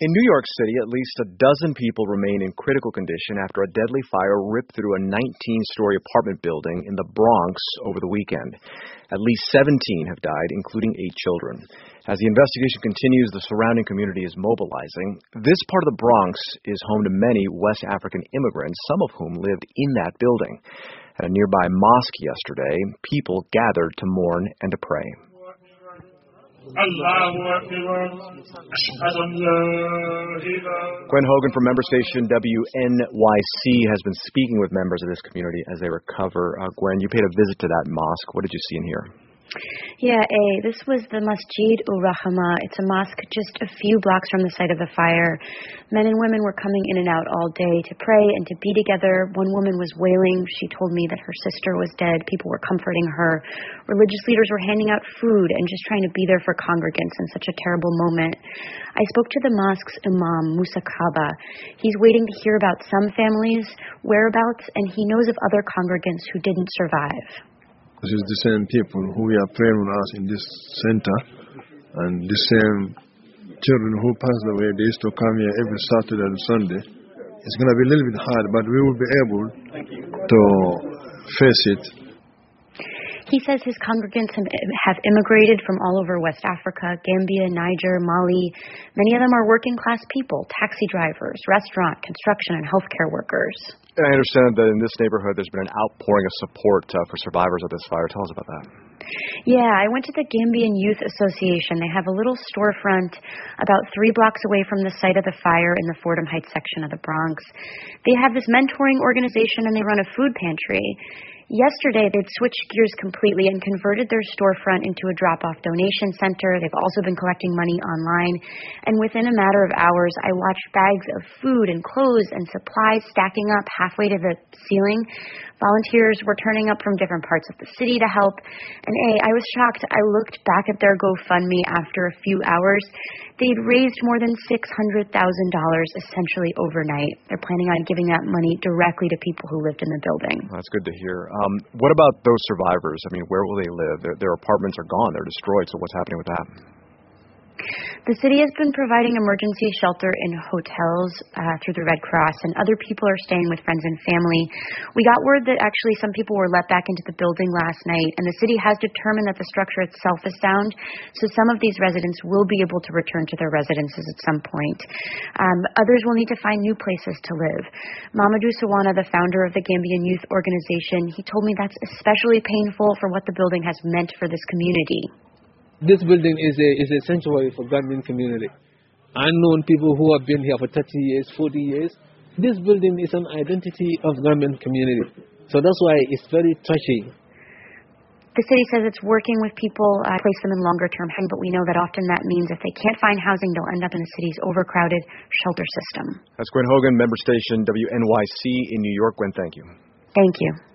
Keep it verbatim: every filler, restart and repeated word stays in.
In New York City, at least a dozen people remain in critical condition after a deadly fire ripped through a nineteen-story apartment building in the Bronx over the weekend. At least seventeen have died, including eight children. As the investigation continues, the surrounding community is mobilizing. This part of the Bronx is home to many West African immigrants, some of whom lived in that building. At a nearby mosque yesterday, people gathered to mourn and to pray. Gwen Hogan from member station W N Y C has been speaking with members of this community as they recover. Uh, Gwen, you paid a visit to that mosque. What did you see and hear? Yeah, A, this was the Masjid ul-Rahma. It's a mosque just a few blocks from the site of the fire. Men and women were coming in and out all day to pray and to be together. One woman was wailing. She told me that her sister was dead. People were comforting her. Religious leaders were handing out food and just trying to be there for congregants in such a terrible moment. I spoke to the mosque's imam, Musa Kaba. He's waiting to hear about some families' whereabouts, and he knows of other congregants who didn't survive. This is the same people who are praying with us in this center, and the same children who passed away. They used to come here every Saturday and Sunday. It's going to be a little bit hard, but we will be able to face it. He says his congregants have immigrated from all over West Africa, Gambia, Niger, Mali. Many of them are working-class people, taxi drivers, restaurant, construction, and healthcare workers. I understand that in this neighborhood there's been an outpouring of support uh, for survivors of this fire. Tell us about that. Yeah, I went to the Gambian Youth Association. They have a little storefront about three blocks away from the site of the fire in the Fordham Heights section of the Bronx. They have this mentoring organization and they run a food pantry. Yesterday, they'd switched gears completely and converted their storefront into a drop-off donation center. They've also been collecting money online. And within a matter of hours, I watched bags of food and clothes and supplies stacking up halfway to the ceiling. Volunteers were turning up from different parts of the city to help. And A, I was shocked. I looked back at their GoFundMe after a few hours. They'd raised more than six hundred thousand dollars essentially overnight. They're planning on giving that money directly to people who lived in the building. That's good to hear. Um, what about those survivors? I mean, where will they live? Their, their apartments are gone. They're destroyed. So what's happening with that? The city has been providing emergency shelter in hotels uh, through the Red Cross, and other people are staying with friends and family. We got word that actually some people were let back into the building last night, and the city has determined that the structure itself is sound, so some of these residents will be able to return to their residences at some point. Um, others will need to find new places to live. Mamadou Sawana, the founder of the Gambian Youth Organization, he told me that's especially painful for what the building has meant for this community. This building is a is a sanctuary for Gambian community. I've known people who have been here for thirty years, forty years. This building is an identity of Gambian community. So that's why it's very touchy. The city says it's working with people, uh, place them in longer-term housing, but we know that often that means if they can't find housing, they'll end up in the city's overcrowded shelter system. That's Gwen Hogan, member station W N Y C in New York. Gwen, thank you. Thank you.